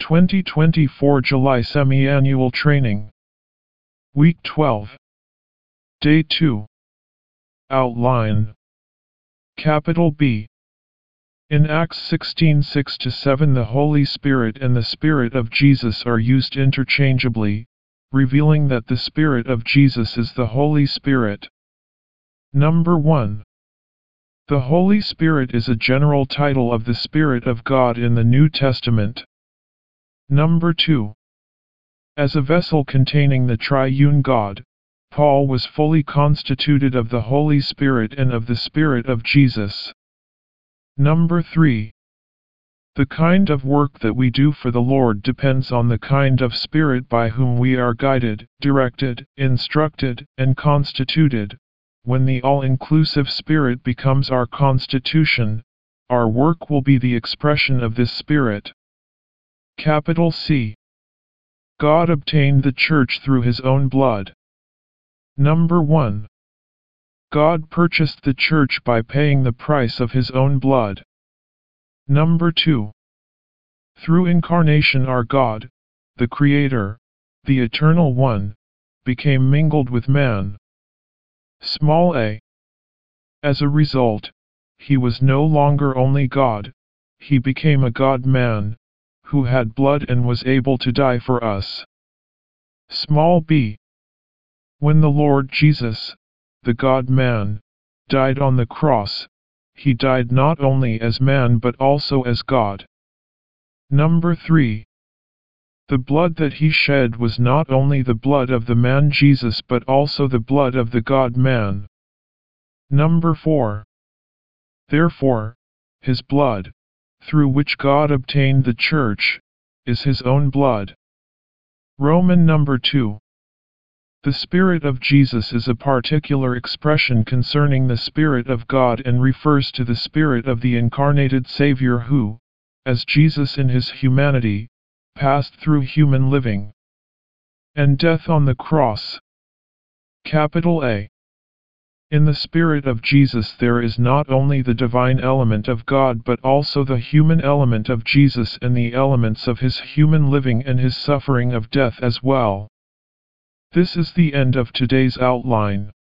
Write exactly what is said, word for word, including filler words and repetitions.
twenty twenty-four July Semi-Annual Training. Week twelve. Day two. Outline. Capital B. In Acts sixteen six to seven, the Holy Spirit and the Spirit of Jesus are used interchangeably, revealing that the Spirit of Jesus is the Holy Spirit. Number one. The Holy Spirit is a general title of the Spirit of God in the New Testament. Number two. As a vessel containing the triune God, Paul was fully constituted of the Holy Spirit and of the Spirit of Jesus. Number three. The kind of work that we do for the Lord depends on the kind of Spirit by whom we are guided, directed, instructed, and constituted. When the all-inclusive Spirit becomes our constitution, our work will be the expression of this Spirit. Capital C. God obtained the church through his own blood. Number one. God purchased the church by paying the price of his own blood. Number two. Through incarnation our God, the Creator, the Eternal One, became mingled with man. Small a. As a result, he was no longer only God, he became a God-man, who had blood and was able to die for us. Small b. When the Lord Jesus, the God-man, died on the cross, he died not only as man but also as God. Number three. The blood that he shed was not only the blood of the man Jesus but also the blood of the God-man. Number four. Therefore, his blood, through which God obtained the church, is his own blood. Roman number two. The Spirit of Jesus is a particular expression concerning the Spirit of God and refers to the Spirit of the incarnated Savior who, as Jesus in his humanity, passed through human living and death on the cross. Capital A. In the Spirit of Jesus there is not only the divine element of God but also the human element of Jesus and the elements of his human living and his suffering of death as well. This is the end of today's outline.